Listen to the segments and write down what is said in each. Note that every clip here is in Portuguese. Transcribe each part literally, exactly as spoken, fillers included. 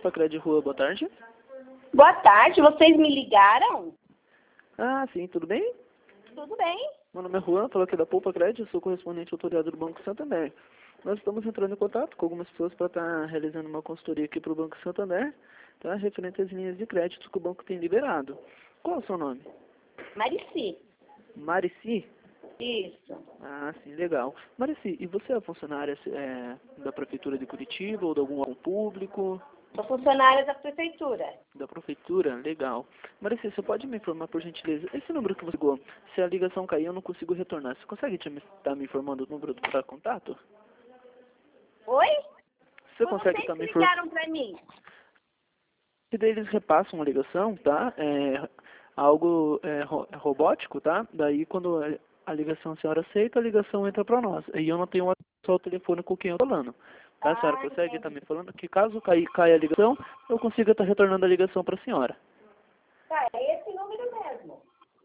Poupa Crédito Rua, boa tarde. Boa tarde, vocês me ligaram? Ah, sim, tudo bem? Tudo bem? Meu nome é Juan, falo aqui da Poupa Crédito, sou correspondente autorizado do Banco Santander. Nós estamos entrando em contato com algumas pessoas para estar realizando uma consultoria aqui para o Banco Santander, tá? Referente às linhas de crédito que o banco tem liberado. Qual é o seu nome? Marici. Marici? Isso. Ah, sim, legal. Marici, e você é funcionária é, da Prefeitura de Curitiba ou de algum órgão público? Sou funcionária da prefeitura. Da Prefeitura? Legal. Marici, você pode me informar, por gentileza, esse número que você ligou, se a ligação cair eu não consigo retornar, você consegue estar me informando o número para contato? Oi? Você Foi consegue vocês estar que me informando? ligaram pra mim. E daí eles repassam a ligação, tá? É algo é, ro robótico, tá? Daí quando a ligação a senhora aceita, a ligação entra para nós. E eu não tenho acesso ao telefone com quem eu tô falando. Tá? A senhora Ah, consegue estar entendi. me falando que caso caia, caia a ligação, eu consiga estar retornando a ligação para a senhora. Tá, é esse número mesmo.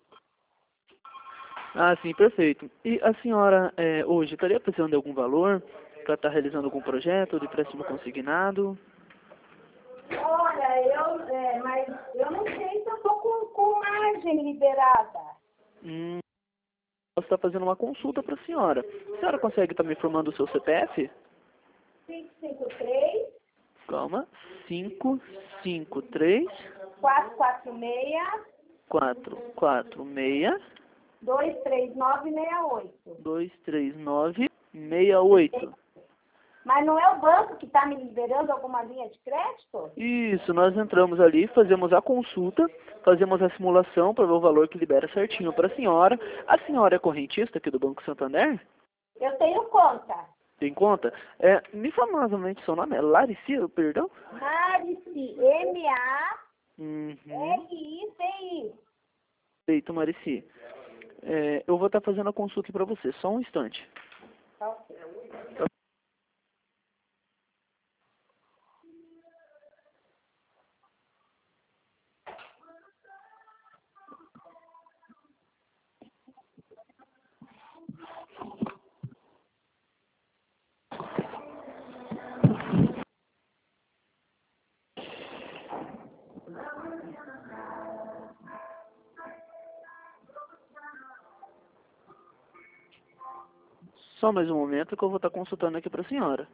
Ah, sim, perfeito. E a senhora é, hoje estaria precisando de algum valor para estar realizando algum projeto de empréstimo consignado? Olha, eu, é, mas eu não sei se eu tô com, com margem liberada. Hum, posso estar fazendo uma consulta para a senhora. A senhora consegue estar me informando o seu C P F? cinco cinco três, Calma. cinco cinco três quatro quatro seis, quatro quatro seis dois três nove seis oito. dois três nove seis oito. Mas não é o banco que está me liberando alguma linha de crédito? Isso, nós entramos ali, fazemos a consulta, fazemos a simulação para ver o valor que libera certinho para a senhora. A senhora é correntista aqui do Banco Santander? Eu tenho conta. Tem conta? É, me fala novamente seu nome, é Laricia, perdão? Marici, M A Uhum. L I C I. Feito, Marici. É, eu vou estar fazendo a consulta para você, só um instante. Só mais um momento que eu vou estar consultando aqui para a senhora.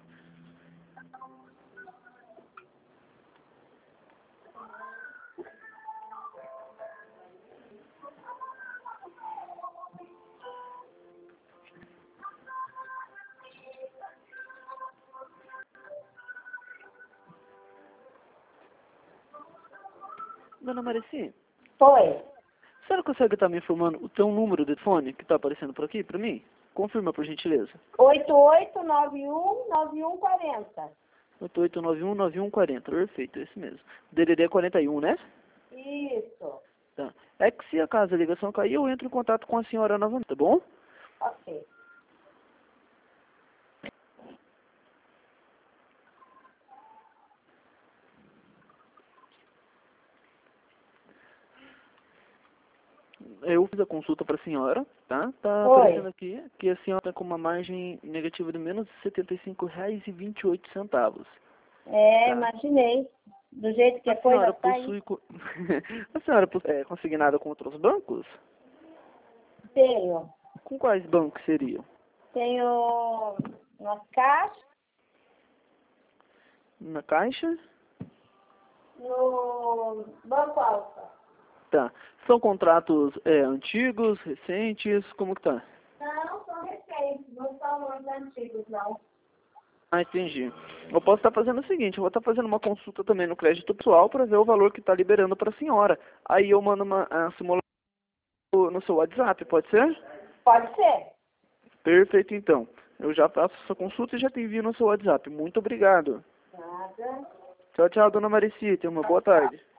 Dona Marici, Foi. a senhora consegue estar me informando o teu número de telefone que está aparecendo por aqui para mim? Confirma, por gentileza. oito oito nove um nove um quatro zero. oito oito nove um nove um quatro zero. Perfeito, esse mesmo. D D D quarenta e um, né? Isso. Tá. É que se acaso a ligação cair, eu entro em contato com a senhora novamente, tá bom? Ok. Eu fiz a consulta para a senhora, tá? Tá Oi. aparecendo aqui que a senhora está com uma margem negativa de menos de setenta e cinco reais e vinte e oito centavos. É, Tá. imaginei. Do jeito que A a coisa senhora está aí. possui... co- a senhora é consignada com outros bancos? Tenho. Com quais bancos seriam? Tenho nas caixas, Na Caixa? no Banco Alfa. Tá. São contratos é, antigos, recentes, como que tá? Não, são recentes, não são muito antigos, não. Ah, entendi. Eu posso estar fazendo o seguinte, eu vou estar fazendo uma consulta também no crédito pessoal para ver o valor que está liberando para a senhora. Aí eu mando uma a simulação no seu WhatsApp, pode ser? Pode ser. Perfeito, então. Eu já faço essa consulta e já te envio no seu WhatsApp. Muito obrigado. Nada. Tchau, tchau, dona Marici. Tenha uma boa tarde.